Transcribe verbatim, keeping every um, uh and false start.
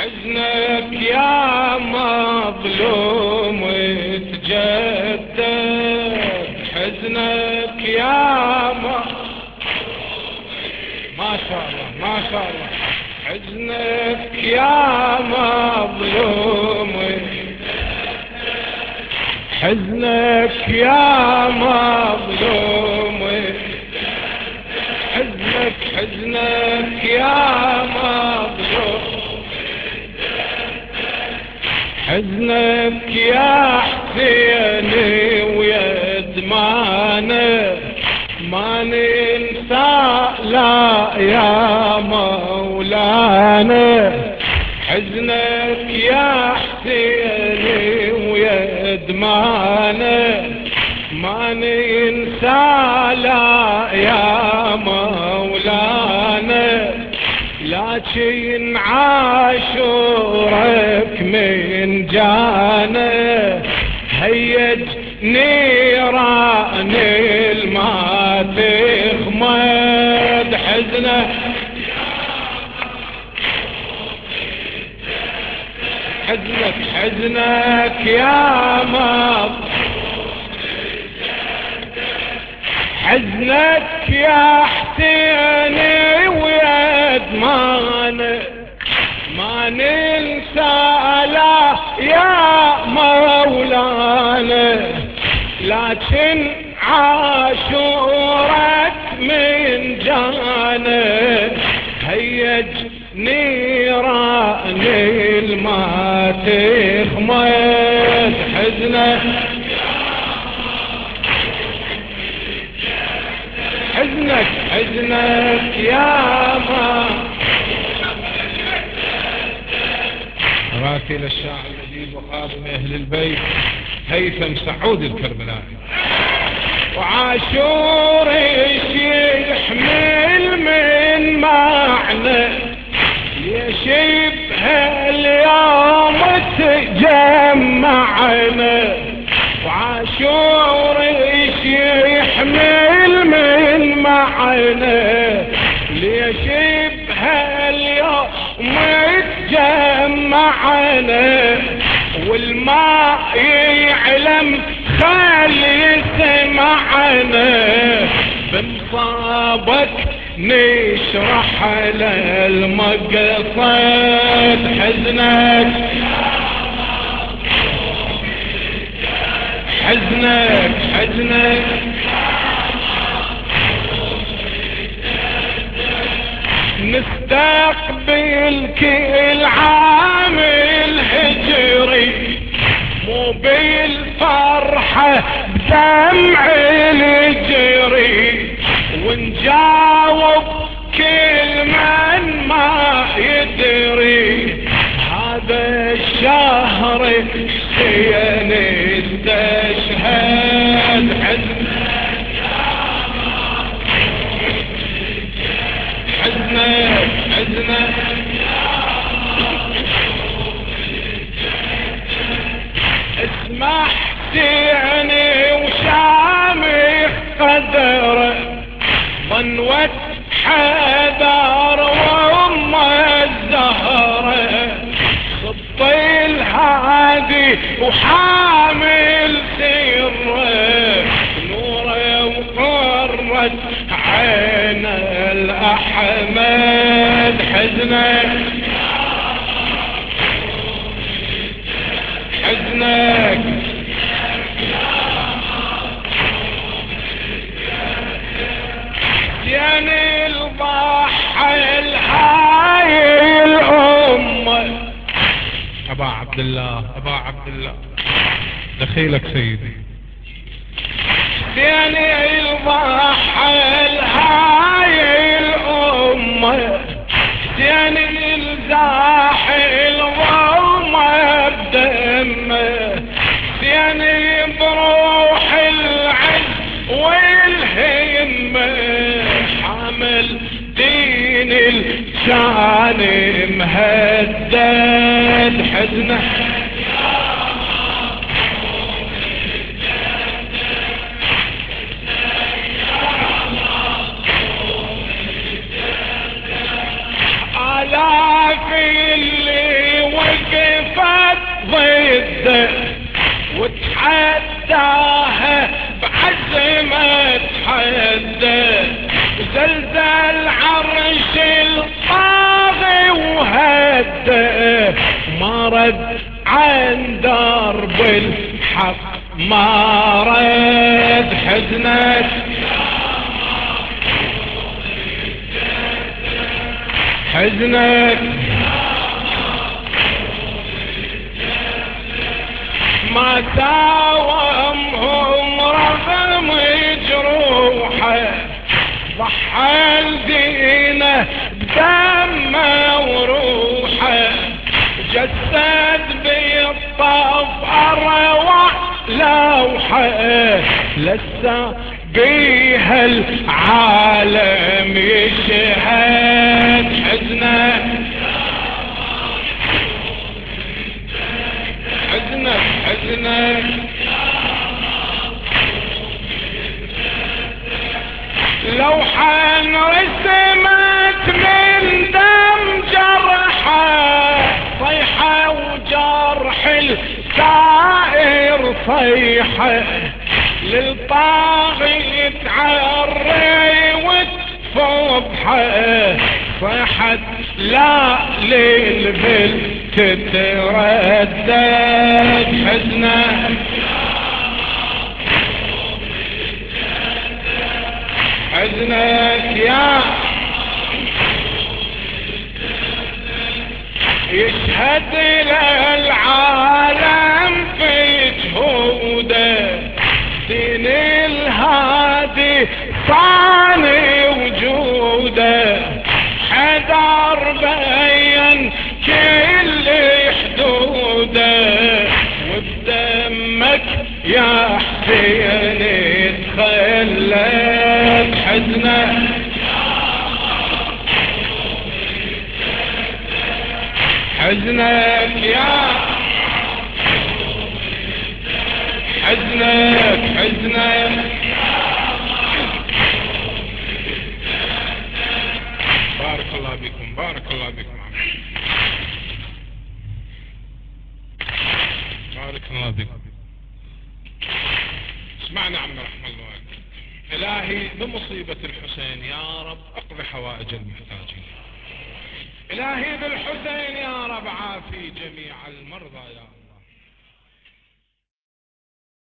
حزنك يا مظلوم تجدد، حزنك يا مظلوم، ما شاء الله ما شاء الله، حزنك يا مظلوم، حزنك يا مظلوم، حزنك حزنك يا مظلوم، حزنك يا حسيني ويا دمانه ما ننسى لا يا مولانا، حزنك يا حسيني ويا دمانه ما ننسى لا يا مولانا، لكن عاشورك من جانا هيج نيران الما تخمد، حزنه حزنك حزنك يا مظلوم، حزنك يا حسيني ويا دمانه ما ننسى لا يا مولانا، لكن عاشورك من جانا هيج نيران الما تخمد، حزنك حزنك حزنك يا ما. راتل الشاعر الأديب وخادم أهل البيت هيثم سعود الكربلائي. وعاشور ايش يحمل من معنى يشبه اليوم تجمعنا، وعاشور ايش يحمل من معنى ليشبه اليوم تجمعنا، والماء يعلم خل يسمعنا بمصابك نشرح على المقصد، حزنك حزنك حزنك نستقبل كل عام الهجري مو بالفرحة دمع الجري، ونجاوب كل من ما يدري هذا الشهر حسين استشهد، حزنك حزنك اسمح سيعني وشامخ قدره ظنوة حذر وام الزهرة خطي الهادي وحامل سره نوره وقرة عين الأحمد، حزنك حزنك يعني الضحى الهاي الأمة. أبا عبد الله أبا عبد الله دخيلك سيدي، يعني الضحى الهاي الأمة، يعني الزاحي الظلمة بدمه، يعني بروح العز والهمة حامل دين الشان مهدد، حزنه آلاف اللي يده وتحداها بعزمة حده زلزل عرش الطاغي وهده ما رد عن درب الحق ما رد حزنك حزنك ما داومهم رغم جروحه ضحى لدينه بدمه وروحه جسد بالطف اروع لوحه لسه بيها العالم يشهد حزنه حزنك حزنك لوحة رسمت من دم جرحه صيحة وجرح السائر صيحة للطاغي يتعري وتفضحه صيحة لا للبل تتردد حزنه حزنك يا يشهد للعالم في جهوده دين الهادي صاني وجوده حدار بين كل حدوده وبدمك يا حسين تخلت حزنك حزنك يا حزنك حزنك بارك الله بكم بارك الله بكم بارك الله بكم. اسمعنا عم رحمة الله. إلهي بمصيبة الحسين يا رب اقضي حوائج المحتاجين. إلهي بالحسين يا رب عافي جميع المرضى يا رب.